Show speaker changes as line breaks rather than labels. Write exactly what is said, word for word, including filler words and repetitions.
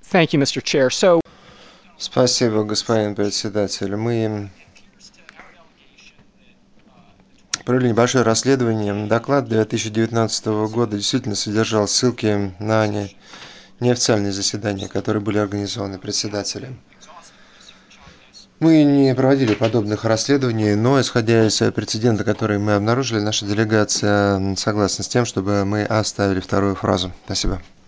Thank you, mister Chair. So,
Спасибо, господин председатель. Мы провели небольшое расследование. Доклад две тысячи девятнадцатого года действительно содержал ссылки на не- неофициальные заседания, которые были организованы председателем. Мы не проводили подобных расследований, но, исходя из прецедента, который мы обнаружили, наша делегация согласна с тем, чтобы мы оставили вторую фразу. Спасибо.